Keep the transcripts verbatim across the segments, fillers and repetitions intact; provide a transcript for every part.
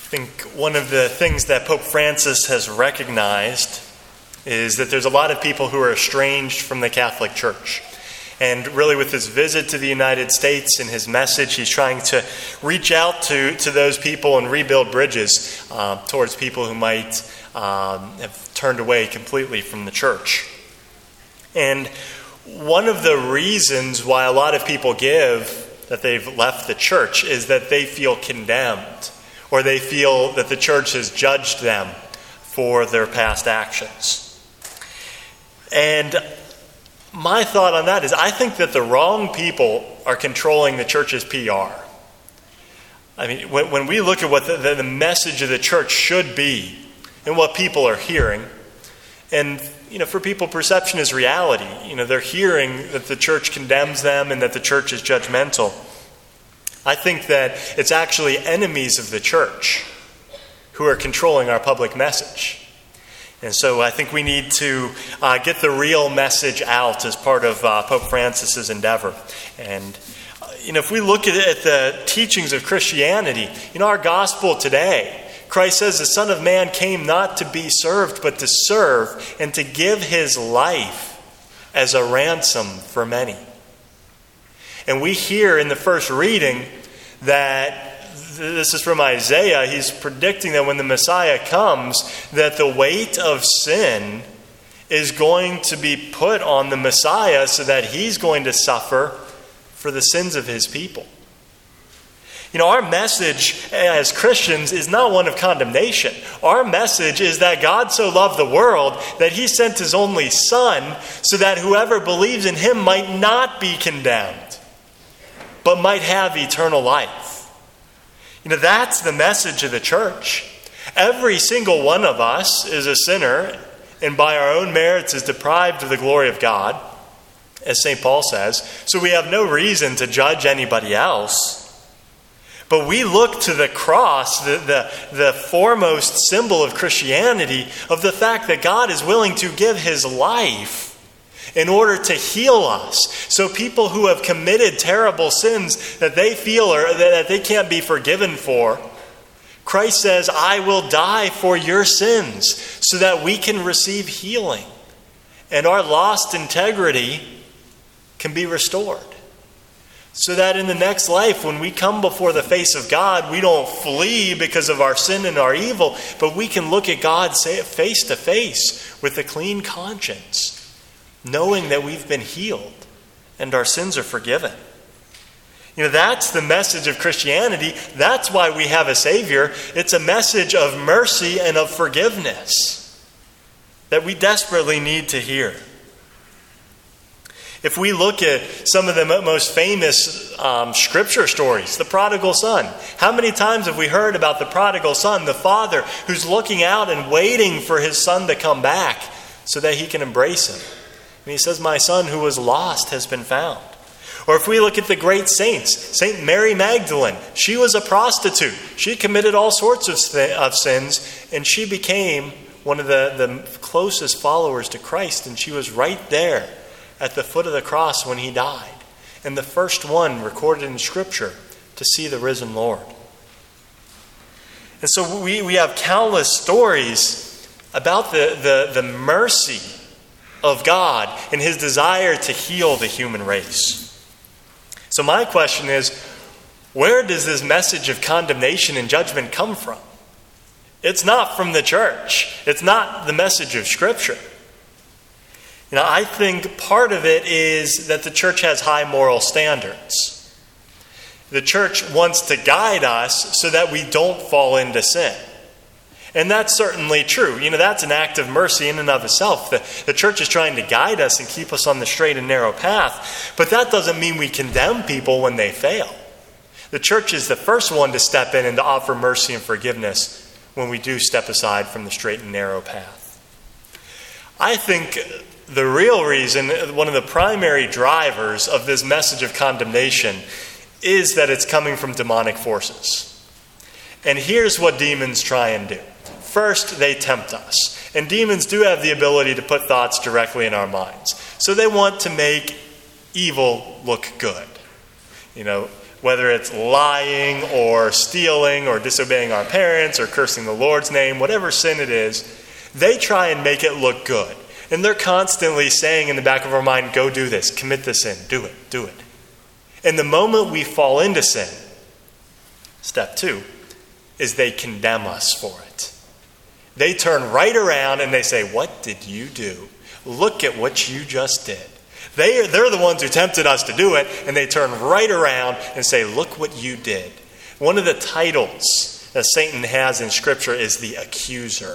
I think one of the things that Pope Francis has recognized is that there's a lot of people who are estranged from the Catholic Church. And really with his visit to the United States and his message, he's trying to reach out to, to those people and rebuild bridges uh, towards people who might um, have turned away completely from the church. And one of the reasons why a lot of people give that they've left the church is that they feel condemned, or they feel that the church has judged them for their past actions. And my thought on that is I think that the wrong people are controlling the church's P R. I mean, when, when we look at what the, the, the message of the church should be and what people are hearing, and you know, for people, perception is reality. You know, they're hearing that the church condemns them and that the church is judgmental. I think that it's actually enemies of the church who are controlling our public message. And so I think we need to uh, get the real message out as part of uh, Pope Francis's endeavor. And, uh, you know, if we look at, at the teachings of Christianity, you know, our gospel today, Christ says the Son of Man came not to be served, but to serve and to give his life as a ransom for many. And we hear in the first reading that, this is from Isaiah, he's predicting that when the Messiah comes, that the weight of sin is going to be put on the Messiah so that he's going to suffer for the sins of his people. You know, our message as Christians is not one of condemnation. Our message is that God so loved the world that he sent his only Son so that whoever believes in him might not be condemned, but might have eternal life. You know, that's the message of the church. Every single one of us is a sinner and by our own merits is deprived of the glory of God, as Saint Paul says. So we have no reason to judge anybody else. But we look to the cross, the, the, the foremost symbol of Christianity, of the fact that God is willing to give his life in order to heal us. So people who have committed terrible sins that they feel or that they can't be forgiven for, Christ says, I will die for your sins so that we can receive healing and our lost integrity can be restored. So that in the next life, when we come before the face of God, we don't flee because of our sin and our evil, but we can look at God face to face with a clean conscience, knowing that we've been healed and our sins are forgiven. You know, that's the message of Christianity. That's why we have a Savior. It's a message of mercy and of forgiveness that we desperately need to hear. If we look at some of the most famous um, scripture stories, the prodigal son. How many times have we heard about the prodigal son, the father who's looking out and waiting for his son to come back so that he can embrace him? And he says, my son who was lost has been found. Or if we look at the great saints, Saint Mary Magdalene, she was a prostitute. She committed all sorts of, th- of sins, and she became one of the, the closest followers to Christ, and she was right there at the foot of the cross when he died, and the first one recorded in Scripture to see the risen Lord. And so we, we have countless stories about the, the, the mercy of God and his desire to heal the human race. So my question is, where does this message of condemnation and judgment come from? It's not from the church. It's not the message of Scripture. You know, I think part of it is that the church has high moral standards. The church wants to guide us so that we don't fall into sin. And that's certainly true. You know, that's an act of mercy in and of itself. The, the church is trying to guide us and keep us on the straight and narrow path. But that doesn't mean we condemn people when they fail. The church is the first one to step in and to offer mercy and forgiveness when we do step aside from the straight and narrow path. I think the real reason, one of the primary drivers of this message of condemnation is that it's coming from demonic forces. And here's what demons try and do. First, they tempt us. And demons do have the ability to put thoughts directly in our minds. So they want to make evil look good. You know, whether it's lying or stealing or disobeying our parents or cursing the Lord's name, whatever sin it is, they try and make it look good. And they're constantly saying in the back of our mind, go do this, commit the sin, do it, do it. And the moment we fall into sin, step two, is they condemn us for it. They turn right around and they say, what did you do? Look at what you just did. They, they're the ones who tempted us to do it, and they turn right around and say, look what you did. One of the titles that Satan has in Scripture is the accuser.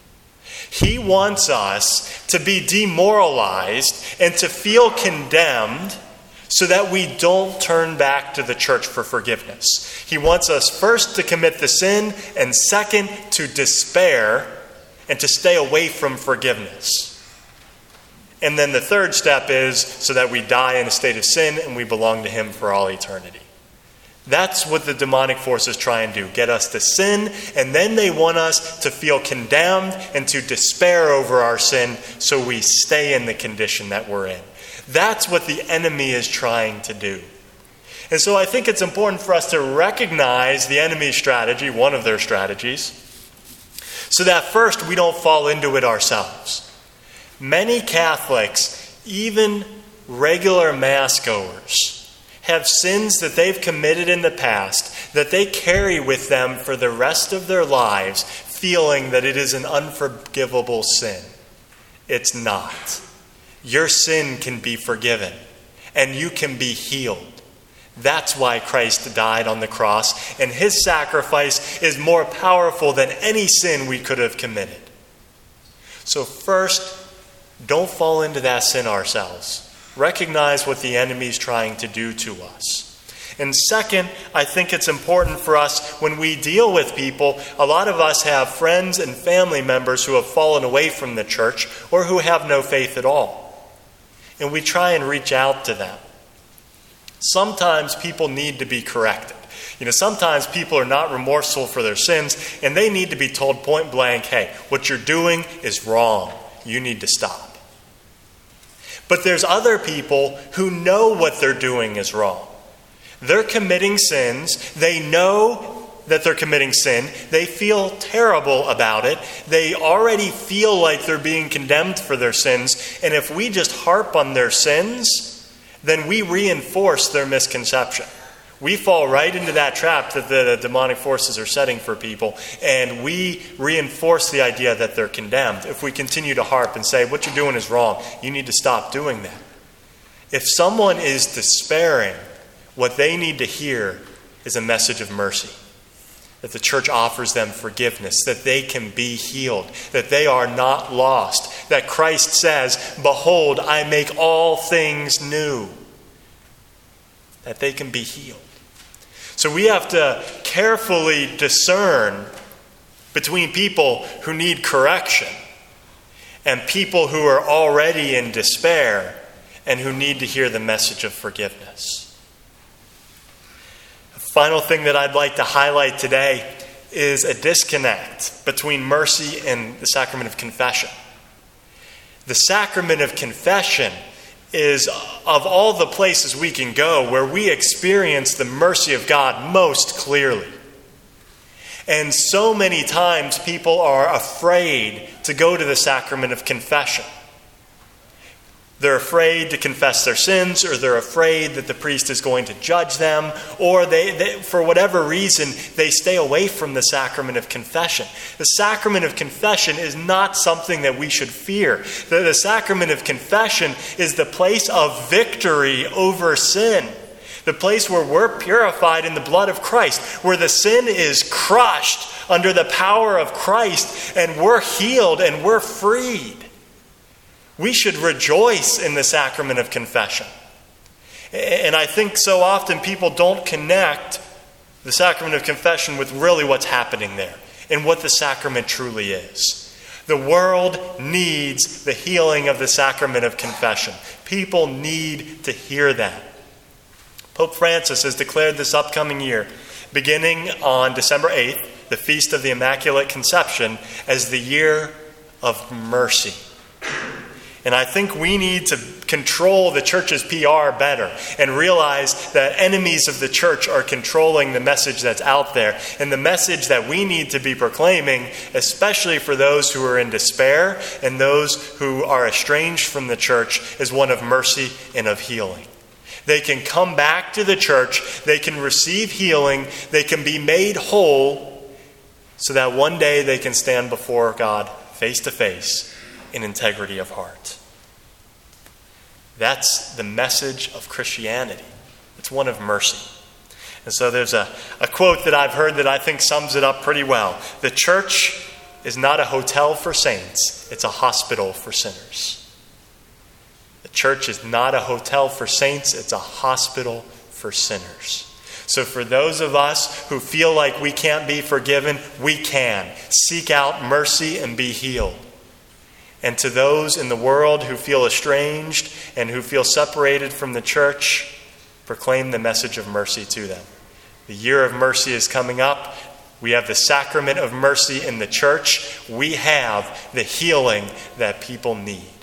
He wants us to be demoralized and to feel condemned so that we don't turn back to the church for forgiveness. He wants us first to commit the sin, and second, to despair and to stay away from forgiveness. And then the third step is so that we die in a state of sin and we belong to him for all eternity. That's what the demonic forces try and do. Get us to sin, and then they want us to feel condemned and to despair over our sin so we stay in the condition that we're in. That's what the enemy is trying to do. And so I think it's important for us to recognize the enemy's strategy, one of their strategies, so that first we don't fall into it ourselves. Many Catholics, even regular Mass goers, have sins that they've committed in the past that they carry with them for the rest of their lives, feeling that it is an unforgivable sin. It's not. Your sin can be forgiven, and you can be healed. That's why Christ died on the cross, and his sacrifice is more powerful than any sin we could have committed. So first, don't fall into that sin ourselves. Recognize what the enemy is trying to do to us. And second, I think it's important for us when we deal with people. A lot of us have friends and family members who have fallen away from the church or who have no faith at all. And we try and reach out to them. Sometimes people need to be corrected. You know, sometimes people are not remorseful for their sins, and they need to be told point blank, hey, what you're doing is wrong. You need to stop. But there's other people who know what they're doing is wrong. They're committing sins. They know that they're committing sin. They feel terrible about it. They already feel like they're being condemned for their sins. And if we just harp on their sins, then we reinforce their misconception. We fall right into that trap that the demonic forces are setting for people, and we reinforce the idea that they're condemned. If we continue to harp and say, what you're doing is wrong, you need to stop doing that. If someone is despairing, what they need to hear is a message of mercy, that the church offers them forgiveness, that they can be healed, that they are not lost, that Christ says, behold, I make all things new, that they can be healed. So we have to carefully discern between people who need correction and people who are already in despair and who need to hear the message of forgiveness. The final thing that I'd like to highlight today is a disconnect between mercy and the sacrament of confession. The sacrament of confession is, of all the places we can go, where we experience the mercy of God most clearly. And so many times people are afraid to go to the sacrament of confession. They're afraid to confess their sins, or they're afraid that the priest is going to judge them, or they, they, for whatever reason, they stay away from the sacrament of confession. The sacrament of confession is not something that we should fear. The, the sacrament of confession is the place of victory over sin. The place where we're purified in the blood of Christ, where the sin is crushed under the power of Christ, and we're healed and we're freed. We should rejoice in the sacrament of confession. And I think so often people don't connect the sacrament of confession with really what's happening there and what the sacrament truly is. The world needs the healing of the sacrament of confession. People need to hear that. Pope Francis has declared this upcoming year, beginning on December eighth, the Feast of the Immaculate Conception, as the year of mercy. And I think we need to control the church's P R better and realize that enemies of the church are controlling the message that's out there. And the message that we need to be proclaiming, especially for those who are in despair and those who are estranged from the church, is one of mercy and of healing. They can come back to the church, they can receive healing, they can be made whole, so that one day they can stand before God face to face in integrity of heart. That's the message of Christianity. It's one of mercy. And so there's a, a quote that I've heard that I think sums it up pretty well. The church is not a hotel for saints, it's a hospital for sinners. The church is not a hotel for saints, it's a hospital for sinners. So for those of us who feel like we can't be forgiven, we can. Seek out mercy and be healed. And to those in the world who feel estranged and who feel separated from the church, proclaim the message of mercy to them. The year of mercy is coming up. We have the sacrament of mercy in the church. We have the healing that people need.